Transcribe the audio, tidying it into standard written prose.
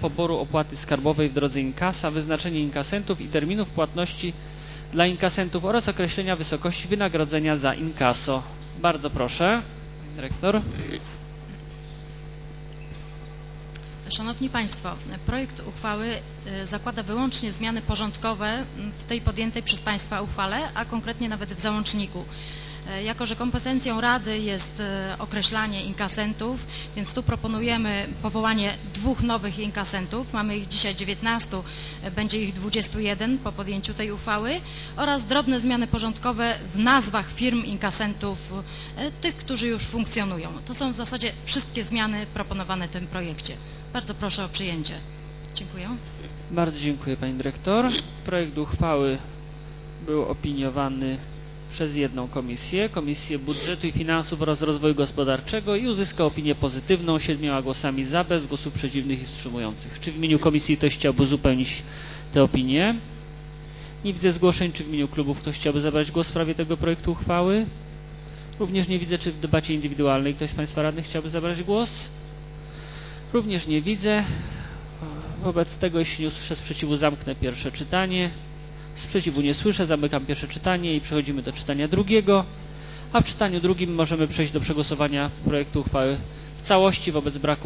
poboru opłaty skarbowej w drodze inkasa, wyznaczenie inkasentów i terminów płatności dla inkasentów oraz określenia wysokości wynagrodzenia za inkaso. Bardzo proszę, pani dyrektor. Szanowni Państwo, projekt uchwały zakłada wyłącznie zmiany porządkowe w tej podjętej przez Państwa uchwale, a konkretnie nawet w załączniku. Jako że kompetencją Rady jest określanie inkasentów, więc tu proponujemy powołanie 2 nowych inkasentów. Mamy ich dzisiaj 19, będzie ich 21 po podjęciu tej uchwały oraz drobne zmiany porządkowe w nazwach firm inkasentów, tych, którzy już funkcjonują. To są w zasadzie wszystkie zmiany proponowane w tym projekcie. Bardzo proszę o przyjęcie. Dziękuję. Bardzo dziękuję pani dyrektor. Projekt uchwały był opiniowany przez jedną komisję, Komisję Budżetu i Finansów oraz Rozwoju Gospodarczego i uzyskał opinię pozytywną 7 głosami za, bez głosów przeciwnych i wstrzymujących. Czy w imieniu komisji ktoś chciałby uzupełnić tę opinię? Nie widzę zgłoszeń. Czy w imieniu klubów ktoś chciałby zabrać głos w sprawie tego projektu uchwały? Również nie widzę. Czy w debacie indywidualnej ktoś z Państwa radnych chciałby zabrać głos? Również nie widzę. Wobec tego, jeśli nie usłyszę sprzeciwu, zamknę pierwsze czytanie. Sprzeciwu nie słyszę, zamykam pierwsze czytanie i przechodzimy do czytania drugiego. A w czytaniu drugim możemy przejść do przegłosowania projektu uchwały w całości wobec braku